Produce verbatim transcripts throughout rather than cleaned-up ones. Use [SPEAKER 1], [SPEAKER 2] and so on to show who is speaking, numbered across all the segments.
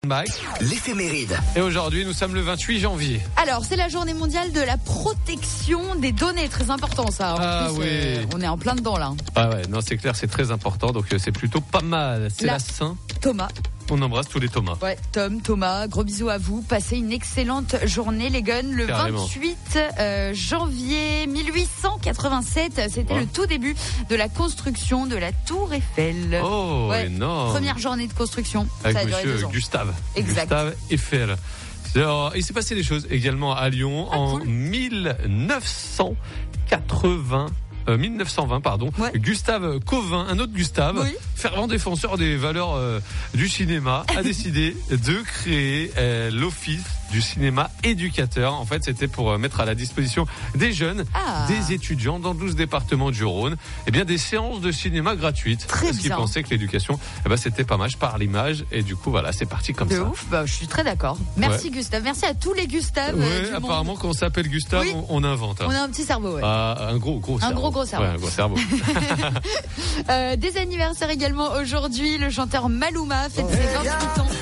[SPEAKER 1] Mike.
[SPEAKER 2] L'éphéméride.
[SPEAKER 1] Et aujourd'hui, nous sommes le vingt-huit janvier.
[SPEAKER 3] Alors, c'est la journée mondiale de la protection des données. Très important, ça. En
[SPEAKER 1] Ah
[SPEAKER 3] plus,
[SPEAKER 1] oui.
[SPEAKER 3] euh, on est en plein dedans, là.
[SPEAKER 1] Ah ouais, non, c'est clair, c'est très important. Donc, euh, c'est plutôt pas mal. C'est
[SPEAKER 3] La-
[SPEAKER 1] la Saint.
[SPEAKER 3] Thomas.
[SPEAKER 1] On embrasse tous les Thomas.
[SPEAKER 3] Ouais, Tom, Thomas, gros bisous à vous. Passez une excellente journée, les guns. Le
[SPEAKER 1] Carrément.
[SPEAKER 3] vingt-huit euh, janvier mille huit cent quatre-vingt-sept, c'était
[SPEAKER 1] Ouais.
[SPEAKER 3] le tout début de la construction de la Tour Eiffel.
[SPEAKER 1] Oh,
[SPEAKER 3] Ouais.
[SPEAKER 1] énorme.
[SPEAKER 3] Première journée de construction.
[SPEAKER 1] Avec
[SPEAKER 3] ça a duré deux
[SPEAKER 1] monsieur
[SPEAKER 3] ans.
[SPEAKER 1] Gustave.
[SPEAKER 3] Exact.
[SPEAKER 1] Gustave Eiffel. Alors, il s'est passé des choses également à Lyon
[SPEAKER 3] Ah,
[SPEAKER 1] en
[SPEAKER 3] cool.
[SPEAKER 1] mille neuf cent quatre-vingts. Euh, mille neuf cent vingt, pardon.
[SPEAKER 3] Ouais.
[SPEAKER 1] Gustave Covin, un autre Gustave,
[SPEAKER 3] Oui.
[SPEAKER 1] fervent défenseur des valeurs euh, du cinéma, a décidé de créer euh, l'Office du cinéma éducateur. En fait, c'était pour euh, mettre à la disposition des jeunes,
[SPEAKER 3] Ah.
[SPEAKER 1] des étudiants dans douze départements du Rhône, eh bien des séances de cinéma gratuites.
[SPEAKER 3] Très
[SPEAKER 1] parce qu'ils
[SPEAKER 3] bien.
[SPEAKER 1] pensaient que l'éducation, eh ben, c'était pas mal par l'image. Et du coup, voilà, c'est parti comme
[SPEAKER 3] De
[SPEAKER 1] ça.
[SPEAKER 3] ouf, bah, je suis très d'accord. Merci Gustave, merci à tous les Gustaves euh,
[SPEAKER 1] Ouais,
[SPEAKER 3] du monde.
[SPEAKER 1] apparemment, quand on s'appelle Gustave,
[SPEAKER 3] Oui.
[SPEAKER 1] on, on invente. hein.
[SPEAKER 3] On a un petit cerveau, ouais.
[SPEAKER 1] Ah, un gros, gros
[SPEAKER 3] Un
[SPEAKER 1] cerveau.
[SPEAKER 3] gros, gros cerveau.
[SPEAKER 1] Ouais, un gros cerveau.
[SPEAKER 3] Euh, des anniversaires également aujourd'hui. Le chanteur Maluma fête ses vingt-huit ans.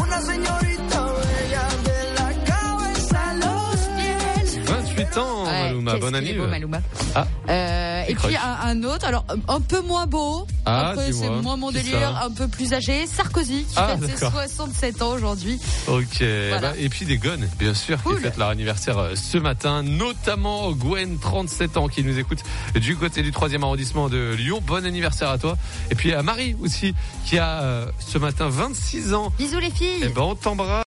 [SPEAKER 1] vingt-huit ans,
[SPEAKER 3] Ouais,
[SPEAKER 1] Maluma.
[SPEAKER 3] qu'est-ce
[SPEAKER 1] Bonne
[SPEAKER 3] qu'il est
[SPEAKER 1] année.
[SPEAKER 3] beau, Maluma.
[SPEAKER 1] Ah.
[SPEAKER 3] Euh, et
[SPEAKER 1] Crush.
[SPEAKER 3] puis un, un autre, alors un peu moins beau.
[SPEAKER 1] Ah,
[SPEAKER 3] Après, c'est
[SPEAKER 1] dis-moi.
[SPEAKER 3] moins mon
[SPEAKER 1] Qui
[SPEAKER 3] délire,
[SPEAKER 1] ça
[SPEAKER 3] un peu plus âgé. Sarkozy, qui
[SPEAKER 1] Ah,
[SPEAKER 3] fête ses
[SPEAKER 1] d'accord.
[SPEAKER 3] soixante-sept ans aujourd'hui.
[SPEAKER 1] Ok.
[SPEAKER 3] Voilà.
[SPEAKER 1] Bah, et puis des Guns, bien sûr,
[SPEAKER 3] Cool.
[SPEAKER 1] qui fêtent leur anniversaire euh, ce matin, notamment Gwen, trente-sept ans, qui nous écoute du côté du troisième arrondissement de Lyon. Bon anniversaire à toi. Et puis à Marie aussi, qui a euh, ce matin vingt-six ans.
[SPEAKER 3] Bisous les filles.
[SPEAKER 1] Eh ben, on t'embrasse.